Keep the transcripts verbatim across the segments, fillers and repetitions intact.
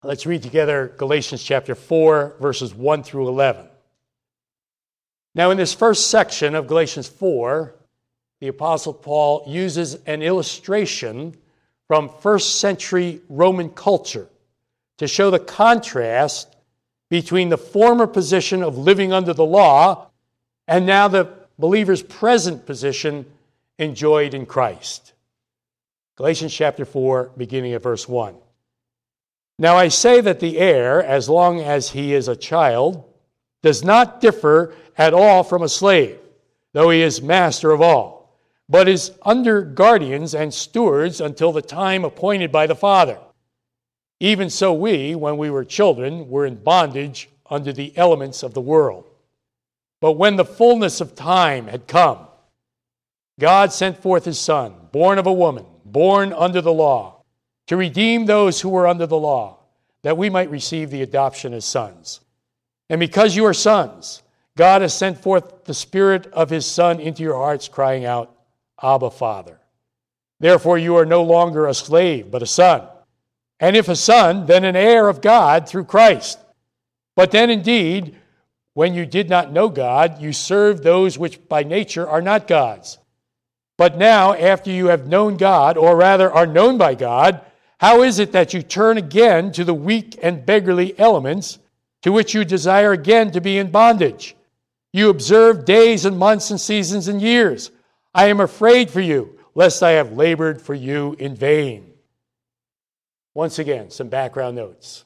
Let's read together Galatians chapter four, verses one through eleven. Now, in this first section of Galatians four, the Apostle Paul uses an illustration from first century Roman culture to show the contrast between the former position of living under the law and now the believer's present position enjoyed in Christ. Galatians chapter four, beginning at verse one. Now I say that the heir, as long as he is a child, does not differ at all from a slave, though he is master of all, but is under guardians and stewards until the time appointed by the Father. Even so we, when we were children, were in bondage under the elements of the world. But when the fullness of time had come, God sent forth his Son, born of a woman, born under the law, to redeem those who were under the law, that we might receive the adoption as sons. And because you are sons, God has sent forth the Spirit of his Son into your hearts, crying out, Abba, Father. Therefore you are no longer a slave, but a son. And if a son, then an heir of God through Christ. But then indeed, when you did not know God, you served those which by nature are not God's. But now, after you have known God, or rather are known by God, how is it that you turn again to the weak and beggarly elements to which you desire again to be in bondage? You observe days and months and seasons and years. I am afraid for you, lest I have labored for you in vain. Once again, some background notes.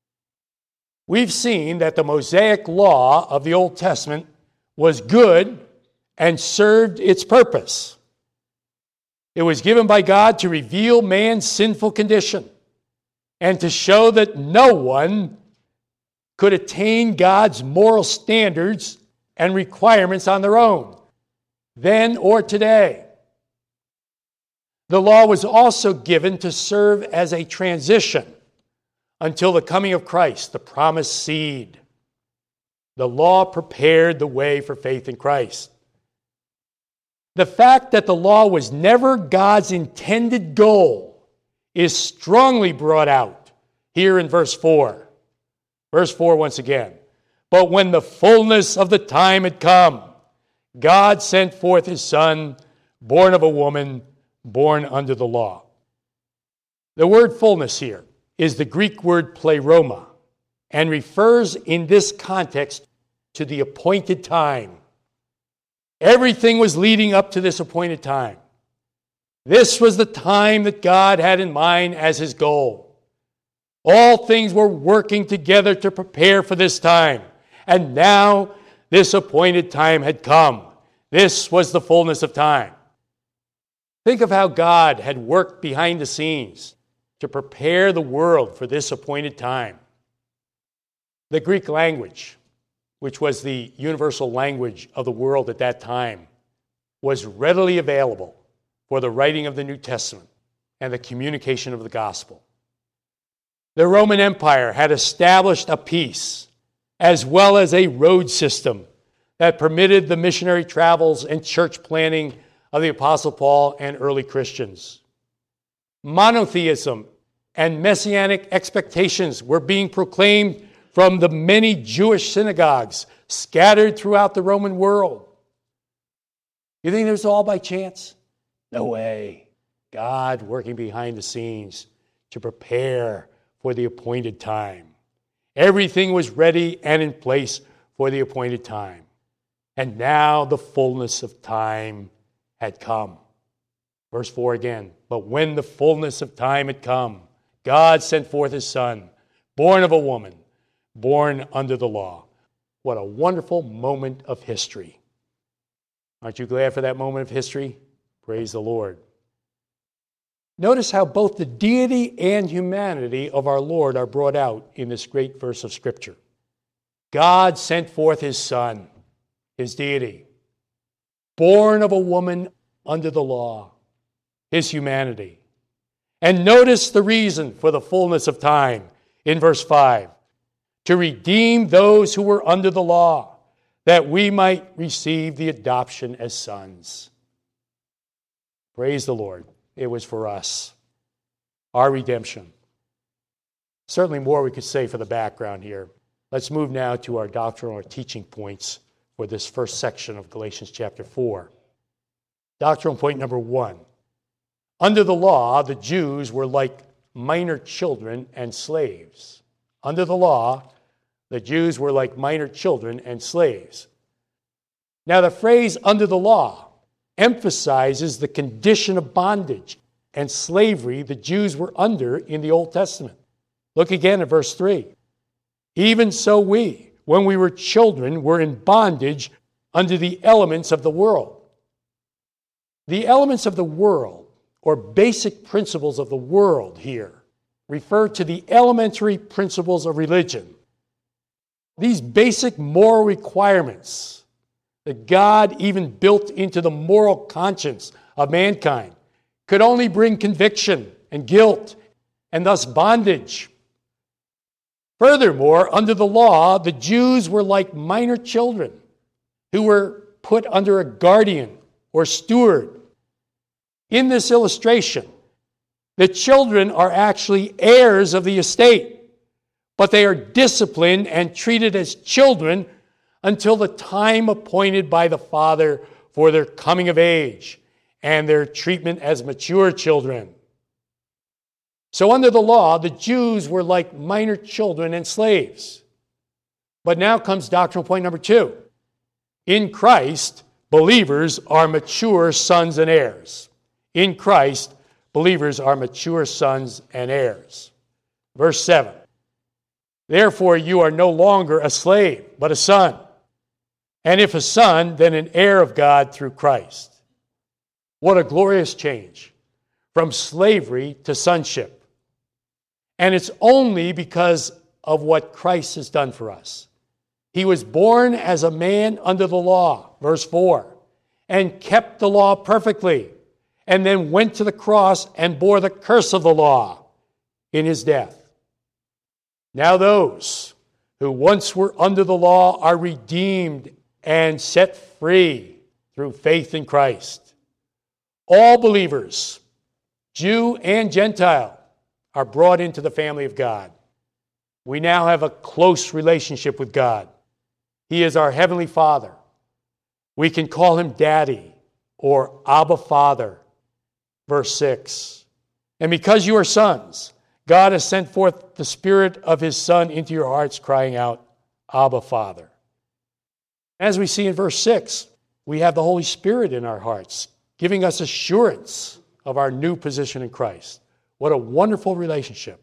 We've seen that the Mosaic law of the Old Testament was good and served its purpose. It was given by God to reveal man's sinful condition and to show that no one could attain God's moral standards and requirements on their own, then or today. The law was also given to serve as a transition until the coming of Christ, the promised seed. The law prepared the way for faith in Christ. The fact that the law was never God's intended goal is strongly brought out here in verse four. Verse four once again. But when the fullness of the time had come, God sent forth his Son, born of a woman, born under the law. The word fullness here is the Greek word pleroma and refers in this context to the appointed time. Everything was leading up to this appointed time. This was the time that God had in mind as his goal. All things were working together to prepare for this time. And now this appointed time had come. This was the fullness of time. Think of how God had worked behind the scenes to prepare the world for this appointed time. The Greek language, which was the universal language of the world at that time, was readily available for the writing of the New Testament and the communication of the gospel. The Roman Empire had established a peace as well as a road system that permitted the missionary travels and church planting of the Apostle Paul and early Christians. Monotheism and messianic expectations were being proclaimed from the many Jewish synagogues scattered throughout the Roman world. You think this was all by chance? No way. God working behind the scenes to prepare for the appointed time. Everything was ready and in place for the appointed time. And now the fullness of time had come. Verse four again. But when the fullness of time had come, God sent forth his Son, born of a woman, born under the law. What a wonderful moment of history. Aren't you glad for that moment of history? Praise the Lord. Notice how both the deity and humanity of our Lord are brought out in this great verse of Scripture. God sent forth his Son, his deity, born of a woman under the law, his humanity. And notice the reason for the fullness of time in verse five. To redeem those who were under the law, that we might receive the adoption as sons. Praise the Lord. It was for us, our redemption. Certainly more we could say for the background here. Let's move now to our doctrinal or teaching points for this first section of Galatians chapter four. Doctrinal point number one. Under the law, the Jews were like minor children and slaves. Under the law, the Jews were like minor children and slaves. Now, the phrase under the law emphasizes the condition of bondage and slavery the Jews were under in the Old Testament. Look again at verse three. Even so we, when we were children, were in bondage under the elements of the world. The elements of the world, or basic principles of the world here, refer to the elementary principles of religion. These basic moral requirements that God even built into the moral conscience of mankind could only bring conviction and guilt and thus bondage. Furthermore, under the law, the Jews were like minor children who were put under a guardian or steward. In this illustration, the children are actually heirs of the estate, but they are disciplined and treated as children until the time appointed by the father for their coming of age and their treatment as mature children. So under the law, the Jews were like minor children and slaves. But now comes doctrinal point number two. In Christ, believers are mature sons and heirs. In Christ, believers are mature sons and heirs. Verse seven. Therefore, you are no longer a slave, but a son. And if a son, then an heir of God through Christ. What a glorious change from slavery to sonship. And it's only because of what Christ has done for us. He was born as a man under the law, verse four, and kept the law perfectly, and then went to the cross and bore the curse of the law in his death. Now those who once were under the law are redeemed and set free through faith in Christ. All believers, Jew and Gentile, are brought into the family of God. We now have a close relationship with God. He is our heavenly Father. We can call him Daddy or Abba Father. Verse six. And because you are sons, God has sent forth the Spirit of his Son into your hearts, crying out, Abba Father. As we see in verse six, we have the Holy Spirit in our hearts, giving us assurance of our new position in Christ. What a wonderful relationship.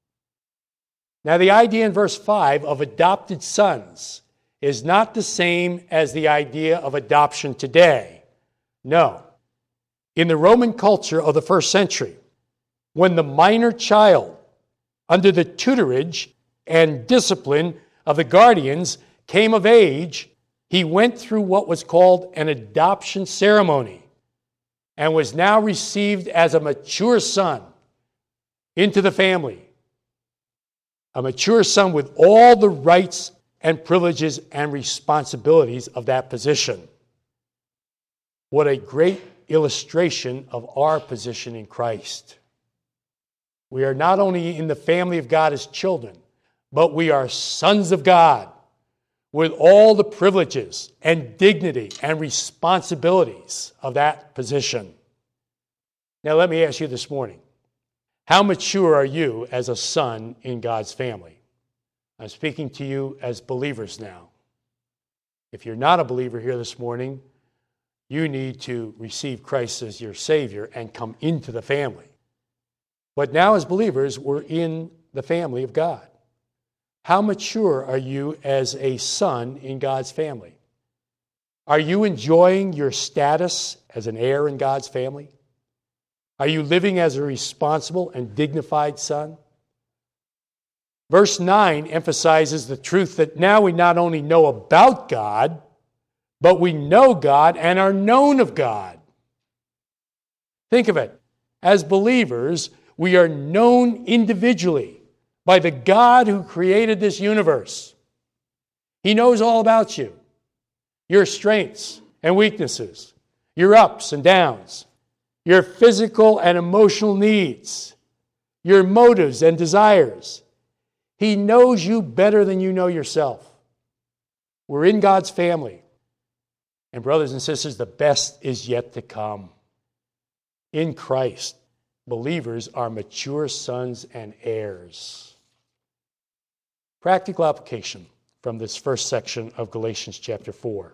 Now, the idea in verse five of adopted sons is not the same as the idea of adoption today. No. In the Roman culture of the first century, when the minor child, under the tutorage and discipline of the guardians, came of age, he went through what was called an adoption ceremony and was now received as a mature son into the family. A mature son with all the rights and privileges and responsibilities of that position. What a great illustration of our position in Christ. We are not only in the family of God as children, but we are sons of God with all the privileges and dignity and responsibilities of that position. Now let me ask you this morning, how mature are you as a son in God's family? I'm speaking to you as believers now. If you're not a believer here this morning, you need to receive Christ as your Savior and come into the family. But now as believers, we're in the family of God. How mature are you as a son in God's family? Are you enjoying your status as an heir in God's family? Are you living as a responsible and dignified son? Verse nine emphasizes the truth that now we not only know about God, but we know God and are known of God. Think of it. As believers, we are known individually by the God who created this universe. He knows all about you, your strengths and weaknesses, your ups and downs, your physical and emotional needs, your motives and desires. He knows you better than you know yourself. We're in God's family. And brothers and sisters, the best is yet to come. In Christ, believers are mature sons and heirs. Practical application from this first section of Galatians chapter four.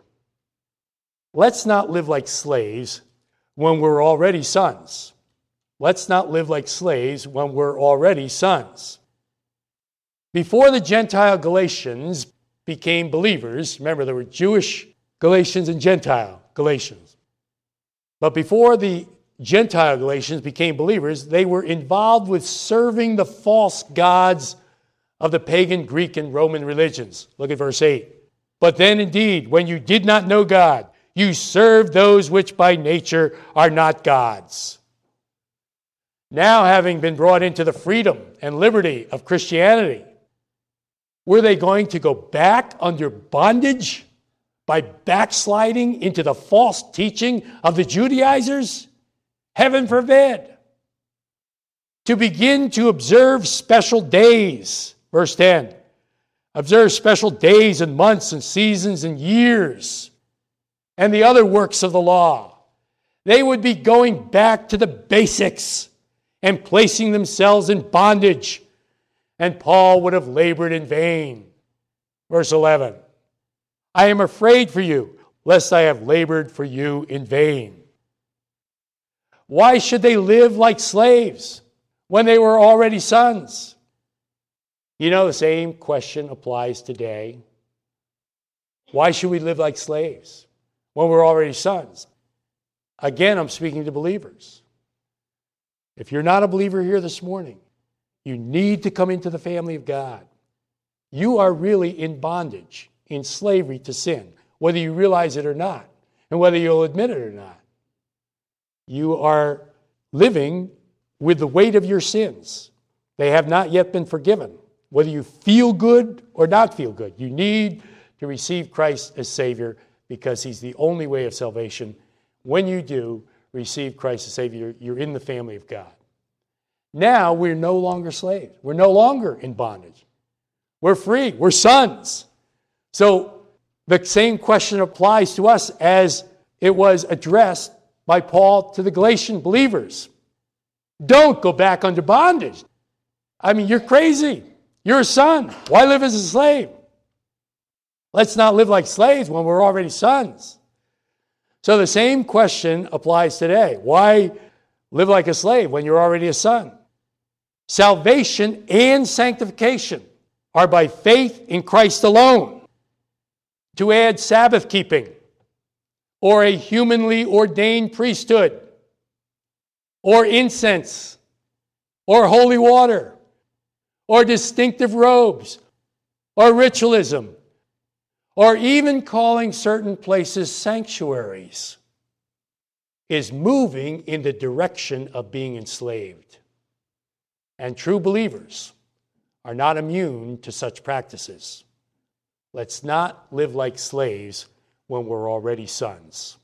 Let's not live like slaves when we're already sons. Let's not live like slaves when we're already sons. Before the Gentile Galatians became believers, remember there were Jewish Galatians and Gentile Galatians. But before the Gentile Galatians became believers, they were involved with serving the false gods of the pagan Greek and Roman religions. Look at verse eight. But then indeed, when you did not know God, you served those which by nature are not gods. Now, having been brought into the freedom and liberty of Christianity, were they going to go back under bondage by backsliding into the false teaching of the Judaizers? Heaven forbid. To begin to observe special days, verse ten, observe special days and months and seasons and years, and the other works of the law. They would be going back to the basics and placing themselves in bondage, and Paul would have labored in vain. Verse eleven, I am afraid for you, lest I have labored for you in vain. Why should they live like slaves when they were already sons? You know, the same question applies today. Why should we live like slaves when we're already sons? Again, I'm speaking to believers. If you're not a believer here this morning, you need to come into the family of God. You are really in bondage, in slavery to sin, whether you realize it or not, and whether you'll admit it or not. You are living with the weight of your sins. They have not yet been forgiven. Whether you feel good or not feel good, you need to receive Christ as Savior because He's the only way of salvation. When you do receive Christ as Savior, you're in the family of God. Now we're no longer slaves. We're no longer in bondage. We're free. We're sons. So the same question applies to us as it was addressed by Paul to the Galatian believers. Don't go back under bondage. I mean, you're crazy. You're a son. Why live as a slave? Let's not live like slaves when we're already sons. So the same question applies today. Why live like a slave when you're already a son? Salvation and sanctification are by faith in Christ alone. To add Sabbath keeping or a humanly ordained priesthood or incense or holy water or distinctive robes or ritualism or even calling certain places sanctuaries is moving in the direction of being enslaved. And true believers are not immune to such practices. Let's not live like slaves when we're already sons.